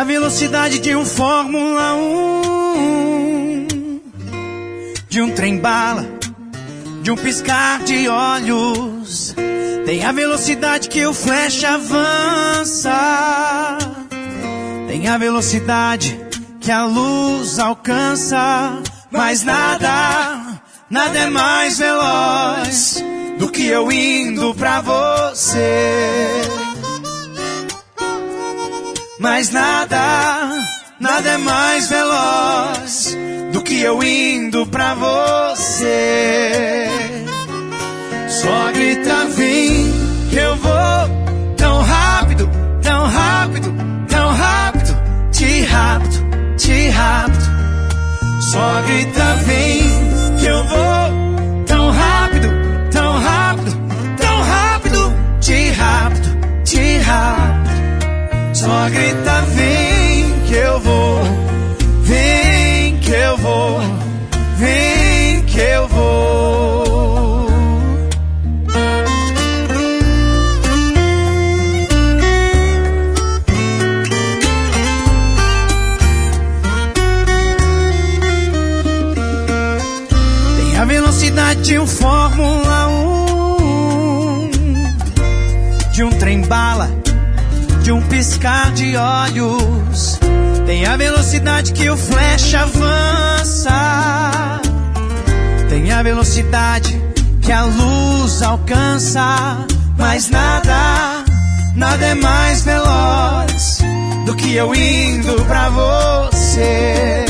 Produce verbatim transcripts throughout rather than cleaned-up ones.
a velocidade de um Fórmula um, de um trem-bala, de um piscar de olhos. Tem a velocidade que o flash avança, tem a velocidade que a luz alcança. Mas nada, nada é mais veloz do que eu indo pra você. Mas nada, nada é mais veloz do que eu indo pra você. Só grita vem que eu vou tão rápido, tão rápido, tão rápido, te rápido, te rápido. Só grita vem que eu vou tão rápido, tão rápido, tão rápido, te rápido, te rápido. Só grita vem que eu vou, vem que eu vou, vem que eu vou. Tem a velocidade de um Fórmula um, de um trem-bala, de um piscar de olhos. Tem a velocidade que o flash avança, tem a velocidade que a luz alcança. Mas nada, nada é mais veloz do que eu indo pra você.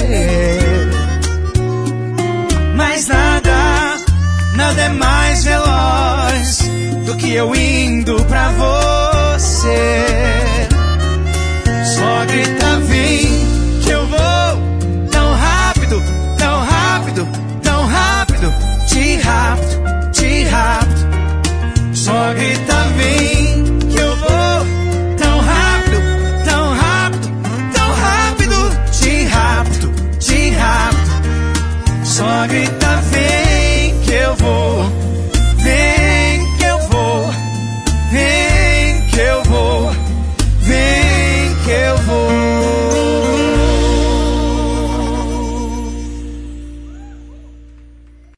Mas nada, nada é mais veloz do que eu indo pra você.